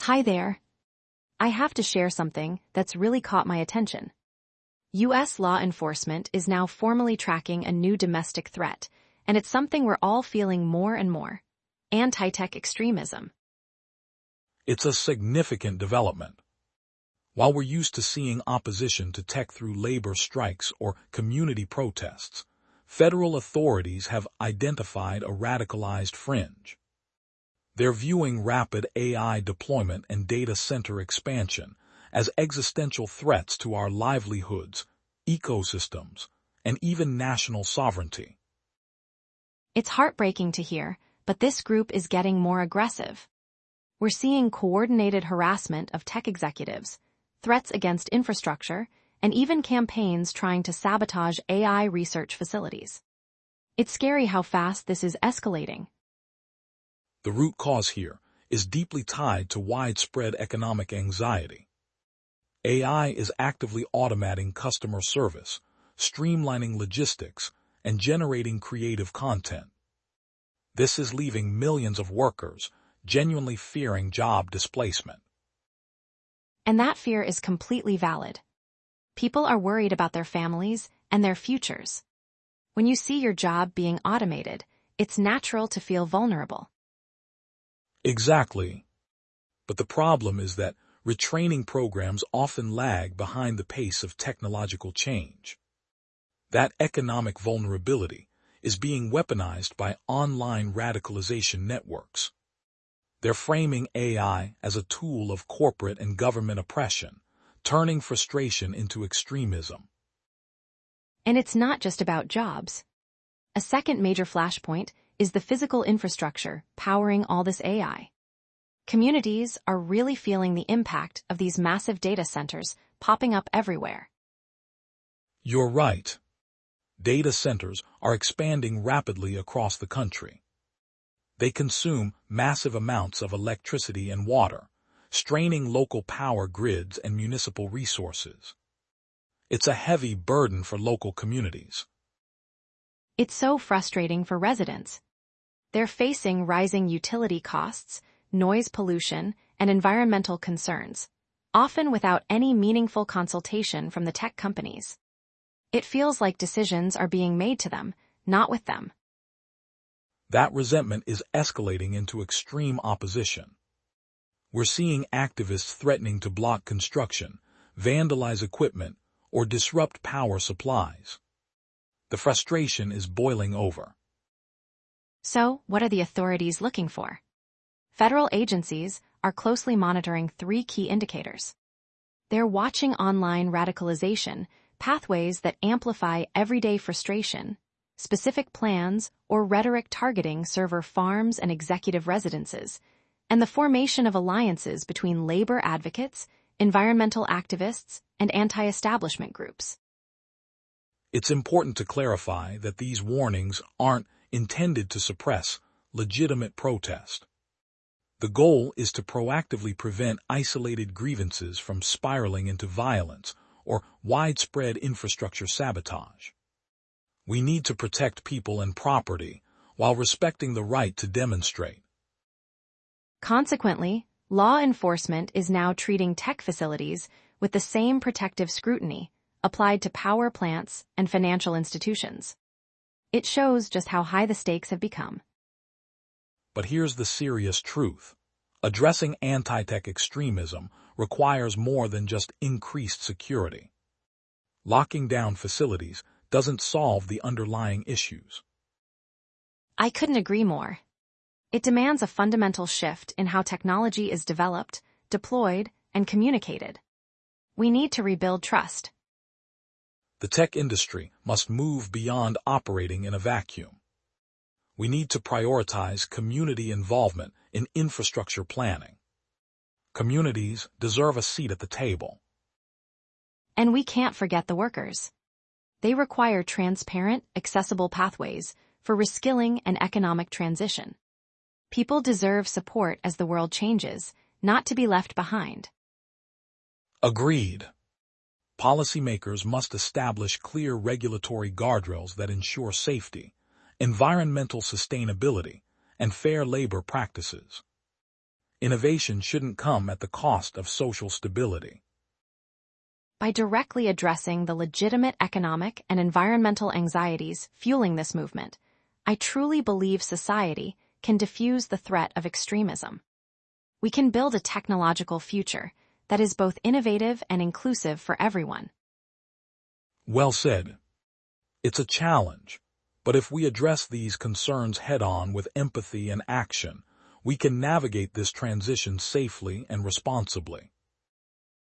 Hi there. I have to share something that's really caught my attention. U.S. law enforcement is now formally tracking a new domestic threat, and it's something we're all feeling more and more: anti-tech extremism. It's a significant development. While we're used to seeing opposition to tech through labor strikes or community protests, federal authorities have identified a radicalized fringe. They're viewing rapid AI deployment and data center expansion as existential threats to our livelihoods, ecosystems, and even national sovereignty. It's heartbreaking to hear, but this group is getting more aggressive. We're seeing coordinated harassment of tech executives, threats against infrastructure, and even campaigns trying to sabotage AI research facilities. It's scary how fast this is escalating. The root cause here is deeply tied to widespread economic anxiety. AI is actively automating customer service, streamlining logistics, and generating creative content. This is leaving millions of workers genuinely fearing job displacement. And that fear is completely valid. People are worried about their families and their futures. When you see your job being automated, it's natural to feel vulnerable. Exactly. But the problem is that retraining programs often lag behind the pace of technological change. That economic vulnerability is being weaponized by online radicalization networks. They're framing AI as a tool of corporate and government oppression, turning frustration into extremism. And it's not just about jobs. A second major flashpoint is the physical infrastructure powering all this AI. Communities are really feeling the impact of these massive data centers popping up everywhere. You're right. Data centers are expanding rapidly across the country. They consume massive amounts of electricity and water, straining local power grids and municipal resources. It's a heavy burden for local communities. It's so frustrating for residents. They're facing rising utility costs, noise pollution, and environmental concerns, often without any meaningful consultation from the tech companies. It feels like decisions are being made to them, not with them. That resentment is escalating into extreme opposition. We're seeing activists threatening to block construction, vandalize equipment, or disrupt power supplies. The frustration is boiling over. So, what are the authorities looking for? Federal agencies are closely monitoring 3 key indicators. They're watching online radicalization, pathways that amplify everyday frustration, specific plans or rhetoric targeting server farms and executive residences, and the formation of alliances between labor advocates, environmental activists, and anti-establishment groups. It's important to clarify that these warnings aren't intended to suppress legitimate protest. The goal is to proactively prevent isolated grievances from spiraling into violence or widespread infrastructure sabotage. We need to protect people and property while respecting the right to demonstrate. Consequently, law enforcement is now treating tech facilities with the same protective scrutiny applied to power plants and financial institutions. It shows just how high the stakes have become. But here's the serious truth. Addressing anti-tech extremism requires more than just increased security. Locking down facilities doesn't solve the underlying issues. I couldn't agree more. It demands a fundamental shift in how technology is developed, deployed, and communicated. We need to rebuild trust. The tech industry must move beyond operating in a vacuum. We need to prioritize community involvement in infrastructure planning. Communities deserve a seat at the table. And we can't forget the workers. They require transparent, accessible pathways for reskilling and economic transition. People deserve support as the world changes, not to be left behind. Agreed. Policymakers must establish clear regulatory guardrails that ensure safety, environmental sustainability, and fair labor practices. Innovation shouldn't come at the cost of social stability. By directly addressing the legitimate economic and environmental anxieties fueling this movement, I truly believe society can diffuse the threat of extremism. We can build a technological future that is both innovative and inclusive for everyone. Well said. It's a challenge, but if we address these concerns head-on with empathy and action, we can navigate this transition safely and responsibly.